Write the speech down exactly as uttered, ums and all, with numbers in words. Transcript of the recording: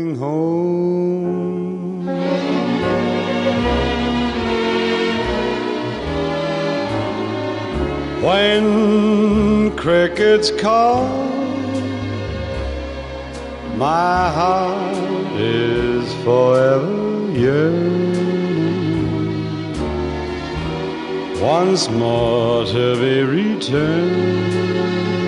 coming home. When crickets call, my heart is forever yearning once more to be returned